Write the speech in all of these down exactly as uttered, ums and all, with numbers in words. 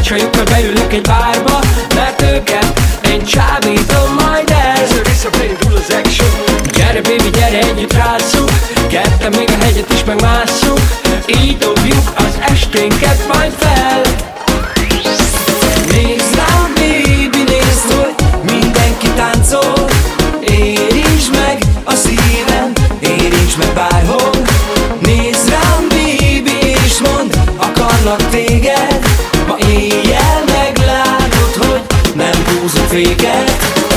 csajokkal beülök egy bárba, mert őket én csábítom majd el. Össze-vissza indul az action. Gyere baby, gyere együtt rázzuk, ketten még a hegyet is megmásszuk, így dobjuk az esténket majd fel. Nézd rám baby, nézd, hogy mindenki táncol, érintsd meg a szívem, érintsd meg bárhol. Nézd rám baby és mondd, akarlak téged, ma éjjel meglátod, hogy nem húzok féket.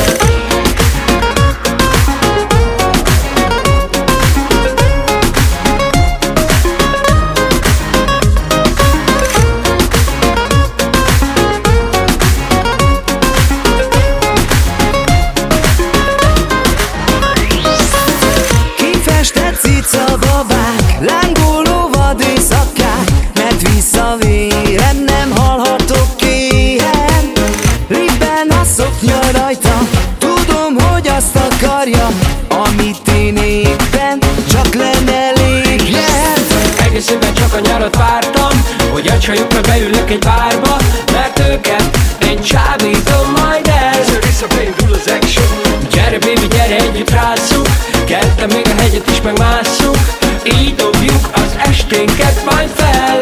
Babák, lángoló vad éjszakák, mert visszavérem, nem hallhatok éhen. Ribben a szoknya rajta, tudom, hogy azt akarja, amit én éppen csak lenne légyen. Egész évben csak a nyarat vártam, hogy a csajokkal beülök egy bárba, mert őket én csábítom majd el. Össze-vissza indul az action. Gyere baby, gyere együtt rázzuk, ketten még a hegyet is megmásszuk, így dobjuk az esténket majd fel.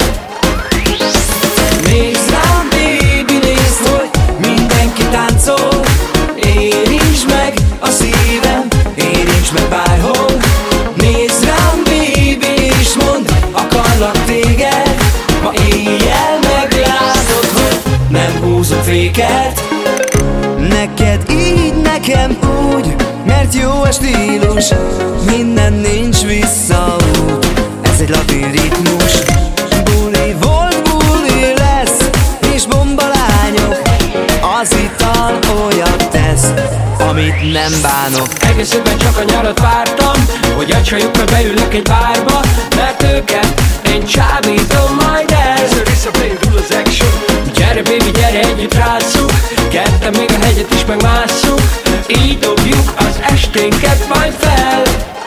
Nézd rám baby, nézd, hogy mindenki táncol, érintsd meg a szívem, érintsd meg bárhol. Nézd rám baby és mondd, akarlak téged, ma éjjel meglátod, hogy nem húzok féket. Neked így, nekem úgy, mert jó a stílus, minden nincs visszaút, ez egy latin ritmus. Buli volt, buli lesz, és bombalányok, az ital olyat tesz, amit nem bánok. Egész évben csak a nyarat vártam, hogy a csajokkal beülök egy bárba, mert őket én csábítom majd el. Össze-vissza indul az action. Gyere baby, gyere együtt rázzuk, ketten még a hegyet is megmásszuk, így dobjuk az esténket majd fel.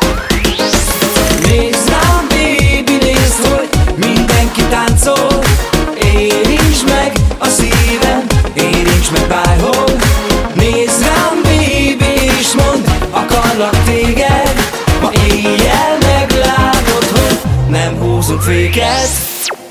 Nézd rám baby, nézd, hogy mindenki táncol, érintsd meg a szívem, érintsd meg bárhol. Nézd rám baby és mondd, akarlak téged, ma éjjel meglátod, hogy nem húzunk féket.